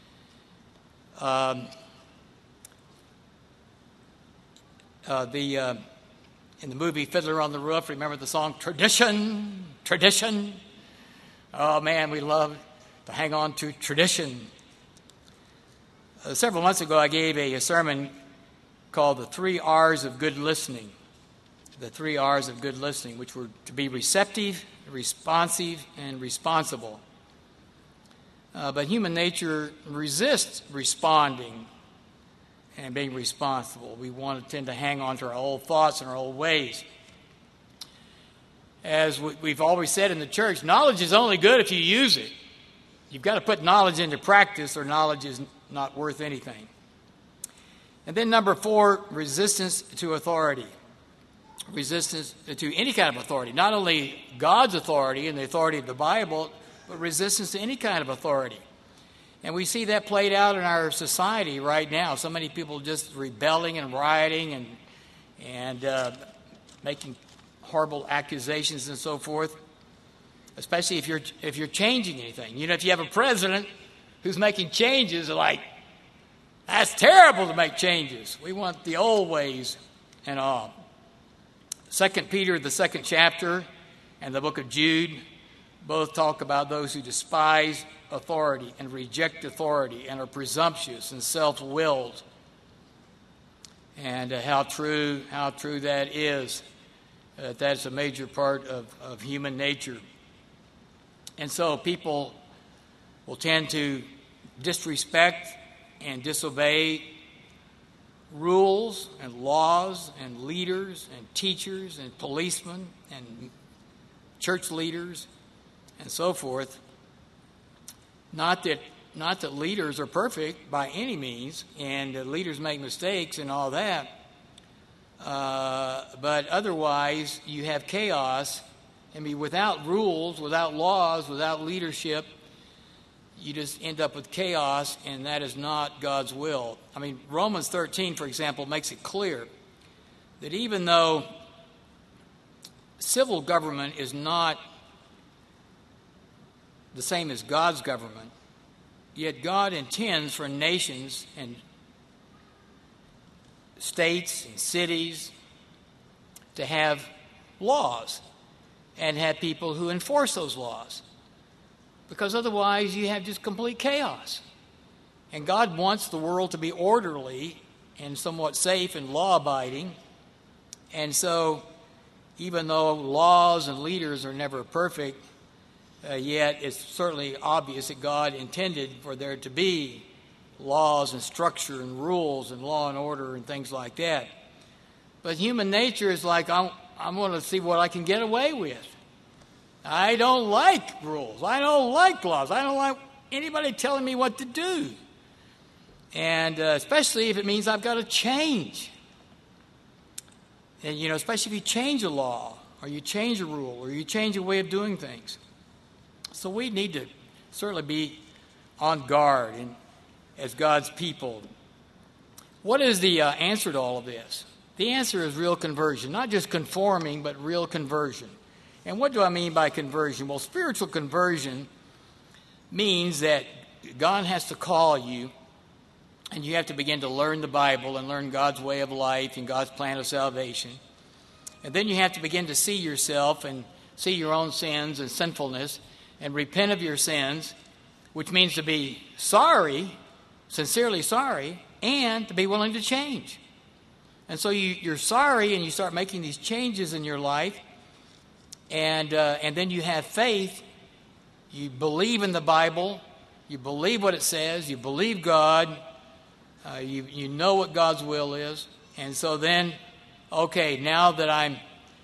In the movie Fiddler on the Roof, remember the song Tradition, Tradition? Oh man, we love to hang on to tradition. Several months ago I gave a sermon called The 3 R's of Good Listening. The 3 R's of good listening, which were to be receptive, responsive, and responsible. But human nature resists responding and being responsible. We tend to hang on to our old thoughts and our old ways. As we've always said in the church, knowledge is only good if you use it. You've got to put knowledge into practice, or knowledge is not worth anything. And then number 4, resistance to authority. Resistance to any kind of authority, not only God's authority and the authority of the Bible, but resistance to any kind of authority. And we see that played out in our society right now. So many people just rebelling and rioting and making horrible accusations and so forth. Especially if you're changing anything. If you have a president who's making changes, like, that's terrible to make changes. We want the old ways and all. 2 Peter, the 2nd chapter, and the book of Jude both talk about those who despise authority and reject authority and are presumptuous and self-willed. And how true that is. That's a major part of human nature. And so people will tend to disrespect and disobey rules and laws and leaders and teachers and policemen and church leaders and so forth. Not that leaders are perfect by any means, and leaders make mistakes and all that, but otherwise you have chaos. Without rules, without laws, without leadership, you just end up with chaos, and that is not God's will. Romans 13, for example, makes it clear that even though civil government is not the same as God's government, yet God intends for nations and states and cities to have laws and have people who enforce those laws. Because otherwise you have just complete chaos. And God wants the world to be orderly and somewhat safe and law-abiding. And so, even though laws and leaders are never perfect, yet it's certainly obvious that God intended for there to be laws and structure and rules and law and order and things like that. But human nature is like, I'm going to see what I can get away with. I don't like rules. I don't like laws. I don't like anybody telling me what to do. And especially if it means I've got to change. And, especially if you change a law or you change a rule, or you change a way of doing things. So we need to certainly be on guard and as God's people. What is the answer to all of this? The answer is real conversion, not just conforming, but real conversion. And what do I mean by conversion? Well, spiritual conversion means that God has to call you, and you have to begin to learn the Bible and learn God's way of life and God's plan of salvation. And then you have to begin to see yourself and see your own sins and sinfulness and repent of your sins, which means to be sorry, sincerely sorry, and to be willing to change. And so you're sorry, and you start making these changes in your life, and then you have faith. You believe in the Bible. You believe what it says. You believe God. You know what God's will is. And so then, okay, now that I'm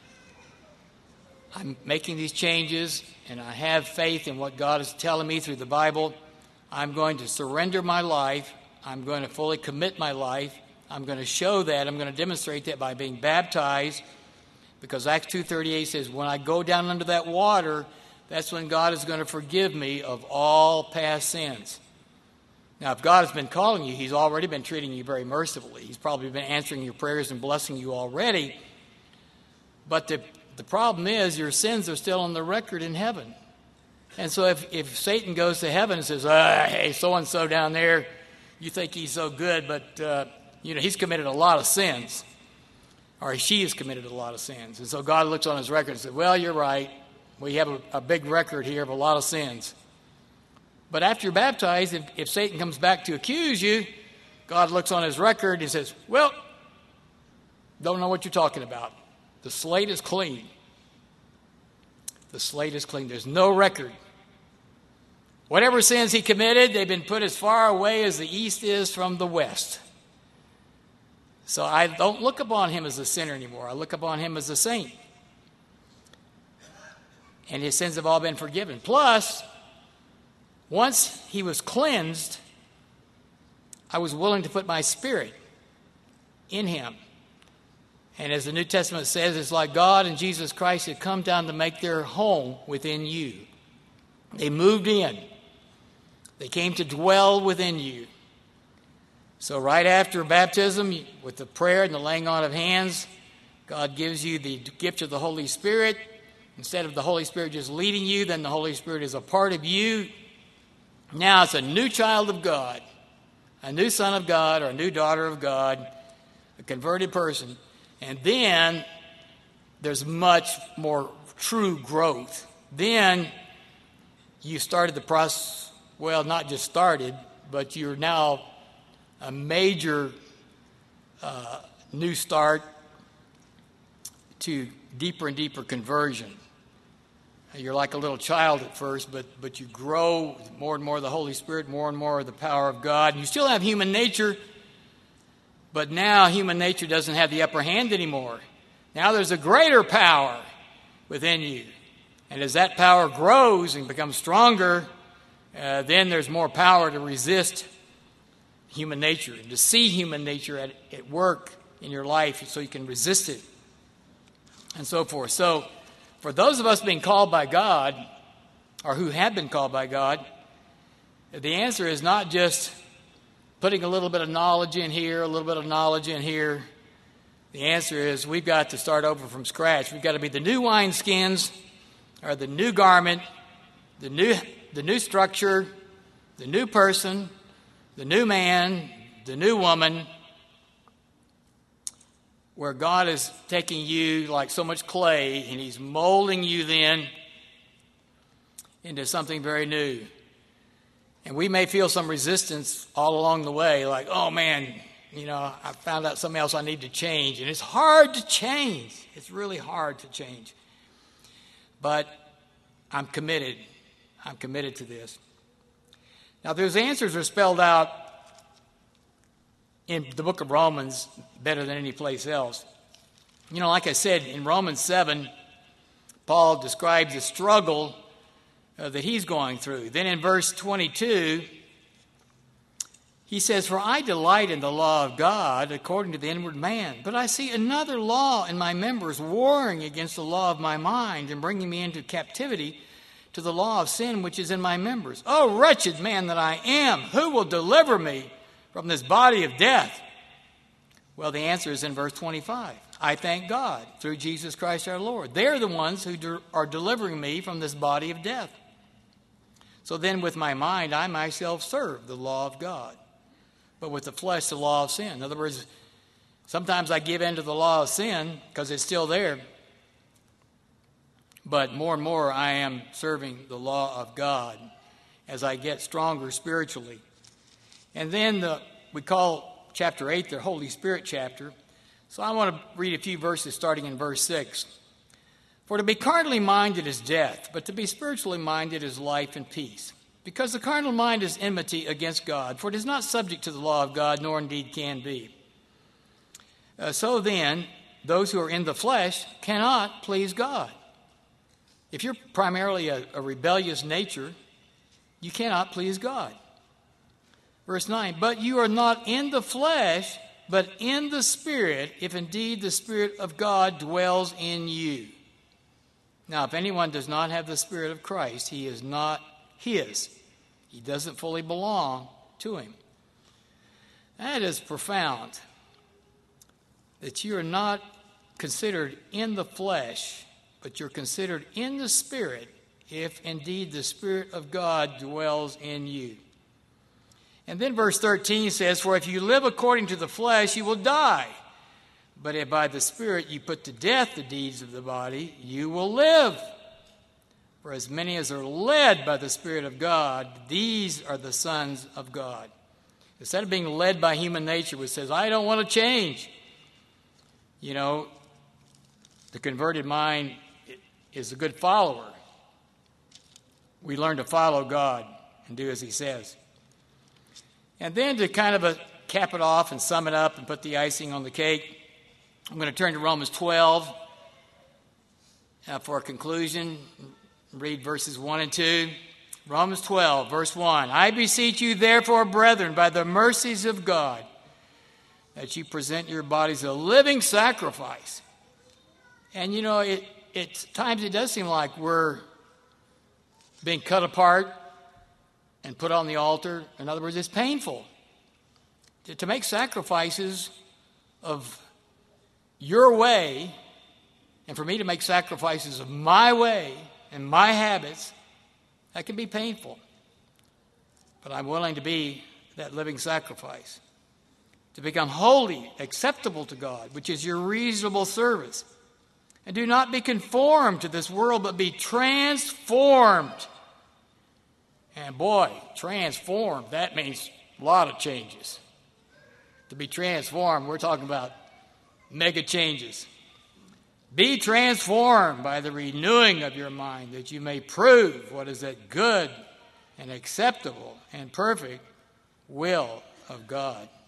making these changes, and I have faith in what God is telling me through the Bible, I'm going to surrender my life. I'm going to fully commit my life. I'm going to show that. I'm going to demonstrate that by being baptized, because Acts 2:38 says, when I go down under that water, that's when God is going to forgive me of all past sins. Now, if God has been calling you, He's already been treating you very mercifully. He's probably been answering your prayers and blessing you already. But the problem is your sins are still on the record in heaven. And so if Satan goes to heaven and says, hey, so-and-so down there, you think he's so good, but he's committed a lot of sins. Or she has committed a lot of sins. And so God looks on his record and says, well, you're right. We have a big record here of a lot of sins. But after you're baptized, if Satan comes back to accuse you, God looks on his record and says, well, don't know what you're talking about. The slate is clean. The slate is clean. There's no record. Whatever sins he committed, they've been put as far away as the east is from the west. So I don't look upon him as a sinner anymore. I look upon him as a saint. And his sins have all been forgiven. Plus, once he was cleansed, I was willing to put my spirit in him. And as the New Testament says, it's like God and Jesus Christ had come down to make their home within you. They moved in. They came to dwell within you. So right after baptism, with the prayer and the laying on of hands, God gives you the gift of the Holy Spirit. Instead of the Holy Spirit just leading you, then the Holy Spirit is a part of you. Now it's a new child of God, a new son of God or a new daughter of God, a converted person. And then there's much more true growth. Then you started the process, well, not just started, but you're now a major new start to deeper and deeper conversion. You're like a little child at first, but you grow more and more of the Holy Spirit, more and more of the power of God. You still have human nature, but now human nature doesn't have the upper hand anymore. Now there's a greater power within you. And as that power grows and becomes stronger, then there's more power to resist human nature and to see human nature at work in your life so you can resist it and so forth. So for those of us being called by God, or who have been called by God, the answer is not just putting a little bit of knowledge in here, a little bit of knowledge in here. The answer is we've got to start over from scratch. We've got to be the new wineskins, or the new garment, the new structure, the new person, the new man, the new woman, where God is taking you like so much clay and He's molding you then into something very new. And we may feel some resistance all along the way, like, oh man, I found out something else I need to change. And it's hard to change. It's really hard to change. But I'm committed. I'm committed to this. Now, those answers are spelled out in the book of Romans better than any place else. Like I said, in Romans 7, Paul describes the struggle that he's going through. Then in verse 22, He says, "For I delight in the law of God according to the inward man. But I see another law in my members, warring against the law of my mind and bringing me into captivity to the law of sin which is in my members. Oh, wretched man that I am, who will deliver me from this body of death?" Well, the answer is in verse 25. "I thank God through Jesus Christ our Lord." They're the ones who are delivering me from this body of death. "So then with my mind I myself serve the law of God, but with the flesh the law of sin." In other words, sometimes I give in to the law of sin because it's still there. But more and more I am serving the law of God as I get stronger spiritually. And then we call chapter 8 the Holy Spirit chapter. So I want to read a few verses starting in verse 6. "For to be carnally minded is death, but to be spiritually minded is life and peace. Because the carnal mind is enmity against God, for it is not subject to the law of God, nor indeed can be. So then, those who are in the flesh cannot please God." If you're primarily a rebellious nature, you cannot please God. Verse 9, "But you are not in the flesh, but in the Spirit, if indeed the Spirit of God dwells in you." Now, if anyone does not have the Spirit of Christ, he is not his. He doesn't fully belong to him. That is profound, that you are not considered in the flesh, but you're considered in the Spirit, if indeed the Spirit of God dwells in you. And then verse 13 says, "For if you live according to the flesh, you will die. But if by the Spirit you put to death the deeds of the body, you will live. For as many as are led by the Spirit of God, these are the sons of God." Instead of being led by human nature, which says, "I don't want to change," the converted mind is a good follower. We learn to follow God and do as he says. And then to kind of cap it off and sum it up and put the icing on the cake, I'm going to turn to Romans 12 for a conclusion. Read verses 1 and 2. Romans 12, verse 1. "I beseech you, therefore, brethren, by the mercies of God, that you present your bodies a living sacrifice." And at times it does seem like we're being cut apart and put on the altar. In other words, it's painful to make sacrifices of your way, and for me to make sacrifices of my way and my habits. That can be painful. But I'm willing to be that living sacrifice, to become holy, acceptable to God, which is your reasonable service. And do not be conformed to this world, but be transformed. And boy, transformed, that means a lot of changes. To be transformed, we're talking about mega changes. "Be transformed by the renewing of your mind, that you may prove what is that good and acceptable and perfect will of God."